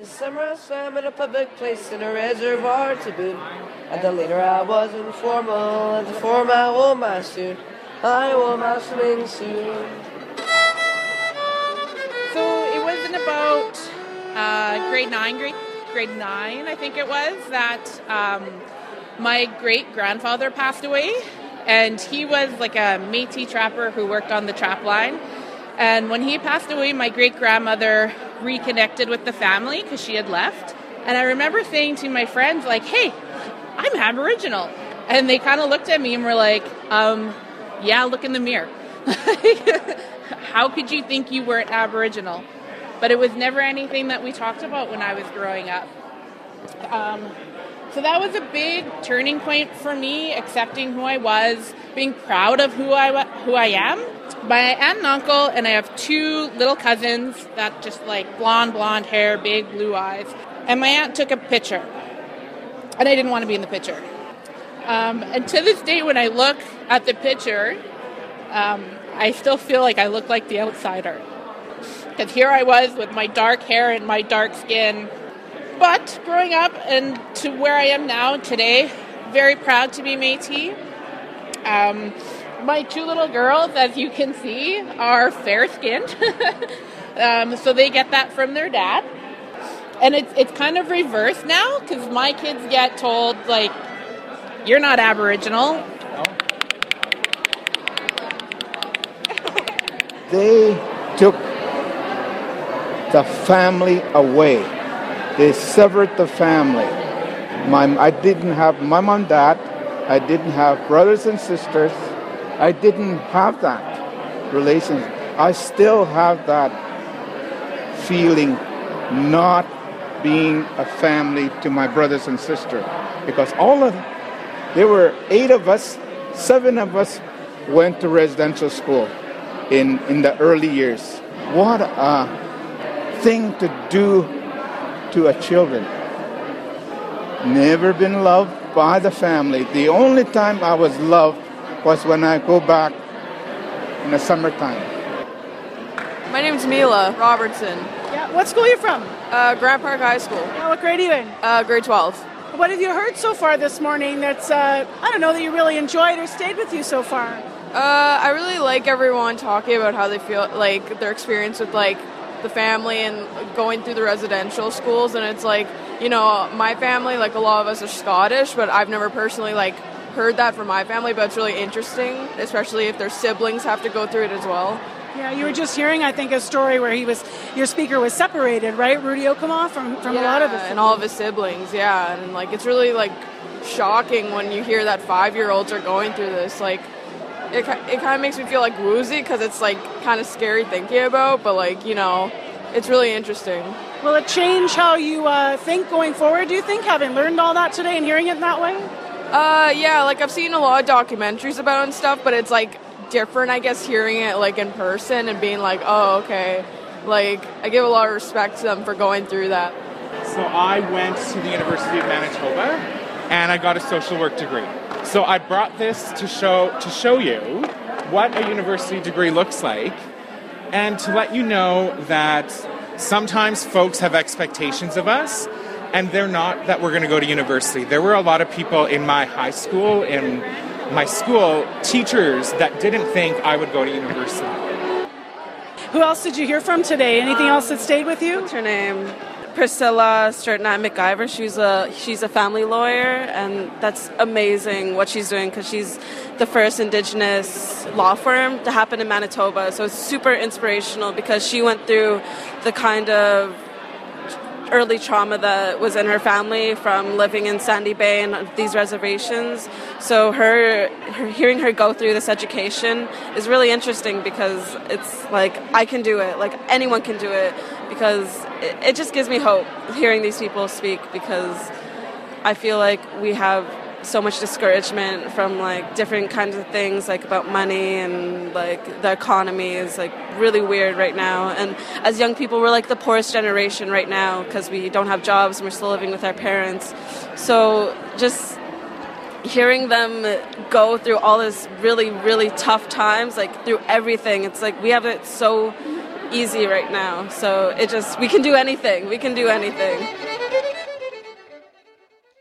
The summer I swam in a public place in a reservoir to boot. And the later I was informal, and the form I wore my suit. I wore my swimming suit. So it was in about grade nine, I think it was, that my great-grandfather passed away. And he was like a Métis trapper who worked on the trap line. And when he passed away, my great-grandmother reconnected with the family because she had left. And I remember saying to my friends, like, hey, I'm Aboriginal. And they kind of looked at me and were like, yeah, look in the mirror. How could you think you weren't Aboriginal? But it was never anything that we talked about when I was growing up. So that was a big turning point for me, accepting who I was, being proud of who I am. My aunt and uncle, and I have two little cousins that just like blonde hair, big blue eyes. And my aunt took a picture, and I didn't want to be in the picture. And to this day, when I look at the picture, I still feel like I look like the outsider. Because here I was with my dark hair and my dark skin. But growing up and to where I am now today, very proud to be Métis. My two little girls, as you can see, are fair-skinned. So they get that from their dad. And it's kind of reversed now, because my kids get told, like, you're not Aboriginal. They took the family away. They severed the family. I didn't have my mom and dad. I didn't have brothers and sisters. I didn't have that relation. I still have that feeling not being a family to my brothers and sisters. Because there were 8 of us, 7 of us went to residential school in the early years. What a thing to do to a children. Never been loved by the family. The only time I was loved was when I go back in the summertime. My name's Mila Robertson. Yeah, what school are you from? Grant Park High School. Yeah, what grade are you in? Grade 12. What have you heard so far this morning that's, that you really enjoyed or stayed with you so far? I really like everyone talking about how they feel, like their experience with like the family and going through the residential schools. And it's like, my family, like a lot of us are Scottish, but I've never personally like heard that from my family, but it's really interesting, especially if their siblings have to go through it as well. Yeah, you were just hearing, I think, a story where your speaker was separated, right? Rudy Okuma from a lot of his siblings. And all of his siblings, yeah. And like, it's really like shocking when you hear that 5-year-olds are going through this. Like, it kind of makes me feel like woozy because it's like kind of scary thinking about, but like, it's really interesting. Will it change how you think going forward, do you think, having learned all that today and hearing it that way? Yeah, like I've seen a lot of documentaries about it and stuff, but it's like different, I guess, hearing it like in person and being like, oh, okay. Like, I give a lot of respect to them for going through that. So I went to the University of Manitoba and I got a social work degree. So I brought this to show you what a university degree looks like and to let you know that sometimes folks have expectations of us and they're not that we're going to go to university. There were a lot of people in my high school, in my school, teachers that didn't think I would go to university. Who else did you hear from today? Anything else that stayed with you? What's her name? Priscilla Sturtnat McIver. She's a family lawyer, and that's amazing what she's doing because she's the first Indigenous law firm to happen in Manitoba. So it's super inspirational because she went through the kind of early trauma that was in her family from living in Sandy Bay and these reservations. So hearing her go through this education is really interesting because it's like, I can do it, like anyone can do it, because it just gives me hope hearing these people speak, because I feel like we have so much discouragement from like different kinds of things, like about money, and like the economy is like really weird right now. And as young people, we're like the poorest generation right now because we don't have jobs and we're still living with our parents. So just hearing them go through all this really, really tough times, like through everything, it's like we have it so easy right now. So we can do anything. We can do anything.